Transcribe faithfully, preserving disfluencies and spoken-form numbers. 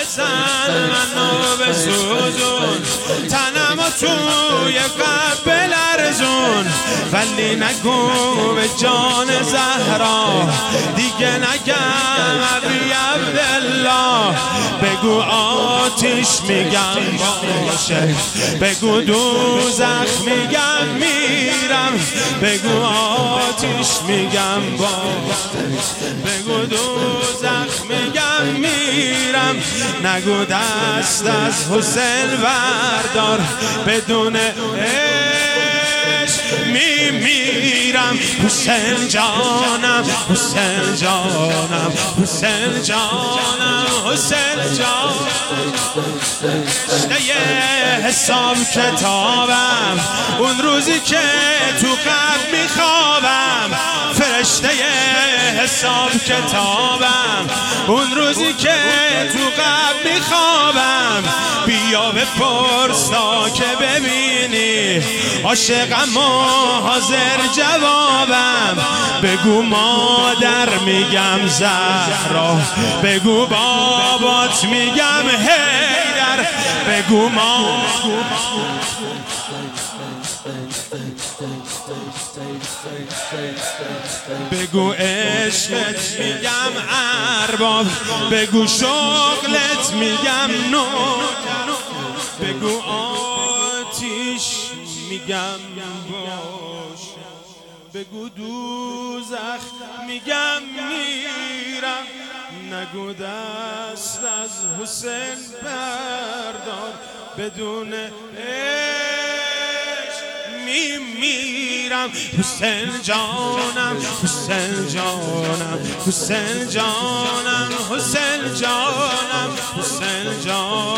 بزن منو بسوزون، تنمو توی قلب بلرزون، ولی نگو به جان زهرا دیگه نگم ابی عبدالله. بگو آتیش میگم باشه، بگو دوزخ میگم میرم، بگو آتیش میگم باشه، بگو دوزخ میگم میرم. نگو دست از حسین بردار، بدون عشق میمیرم. حسین جانم حسین جانم حسین جانم حسین جانم. فرشته حساب کتابم اون روزی که تو قبر میخوابم، فرشته حساب کتابم اون روزی که تو قبر میخوابم. بیا بپرس تا که ببینی عاشقم و حاضر جوابم. بگو مادر میگم زهرا، بگو بابات میگم حیدر، بگو ما بگو عشقت میگم ارباب، بگو شغلت میگم نو، بگو آتیش میگم باش، بگو دوزخ میگم میرم. نگو دست از حسین بردار، بدون میمیرم. حسین جانم حسین جانم حسین جانم حسین جانم حسین جانم.